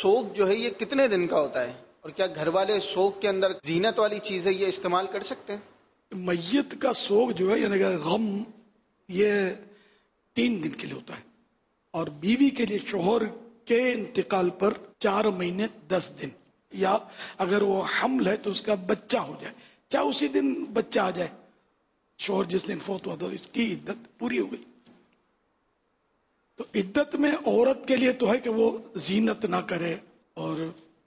سوگ جو ہے یہ کتنے دن کا ہوتا ہے، اور کیا گھر والے سوگ کے اندر زینت والی چیزیں یہ استعمال کر سکتے ہیں؟ میت کا سوگ جو ہے یعنی کہ غم یہ 3 دن کے لیے ہوتا ہے، اور بیوی کے لیے شوہر کے انتقال پر 4 مہینے 10 دن، یا اگر وہ حمل ہے تو اس کا بچہ ہو جائے، چاہے اسی دن بچہ آ جائے، شوہر جس دن فوت ہوا تو اس کی عدت پوری ہو گئی۔ تو عدت میں عورت کے لیے تو ہے کہ وہ زینت نہ کرے اور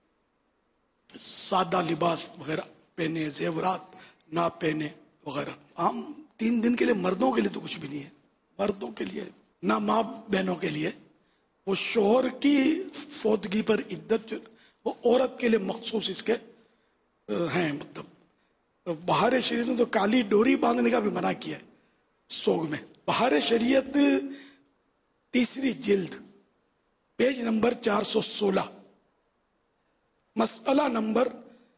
سادہ لباس وغیرہ پہنے، زیورات نہ پہنے وغیرہ۔ عام 3 دن کے لیے مردوں کے لیے تو کچھ بھی نہیں ہے، مردوں کے لیے نہ ماں بہنوں کے لیے، وہ شوہر کی فوتگی پر عدت وہ عورت کے لیے مخصوص اس کے ہیں۔ مطلب بہار شریعت نے تو کالی ڈوری باندھنے کا بھی منع کیا ہے سوگ میں۔ بہار شریعت 3 جلد پیج نمبر 416 مسئلہ نمبر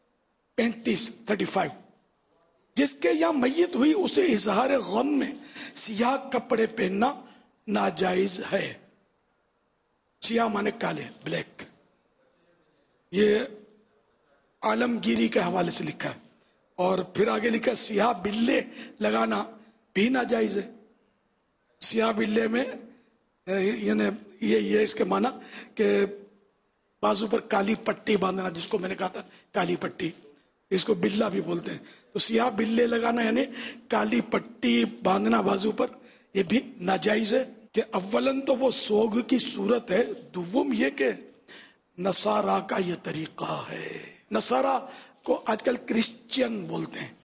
35 جس کے یہاں میت ہوئی اسے اظہار غم میں سیاہ کپڑے پہننا ناجائز ہے۔ سیاہ مانے کالے، بلیک، یہ عالمگیری کے حوالے سے لکھا ہے، اور پھر آگے لکھا سیاہ بلے لگانا بھی ناجائز ہے۔ سیاہ بلے میں یعنی یہ اس کے معنی کہ بازو پر کالی پٹی باندھنا، جس کو میں نے کہا تھا کالی پٹی، اس کو بلا بھی بولتے ہیں، تو سیاہ بلے لگانا یعنی کالی پٹی باندھنا بازو پر، یہ بھی ناجائز ہے۔ کہ اولن تو وہ سوگ کی صورت ہے، دوم یہ کہ نصارہ کا یہ طریقہ ہے۔ نصارہ کو آج کل کرسچین بولتے ہیں۔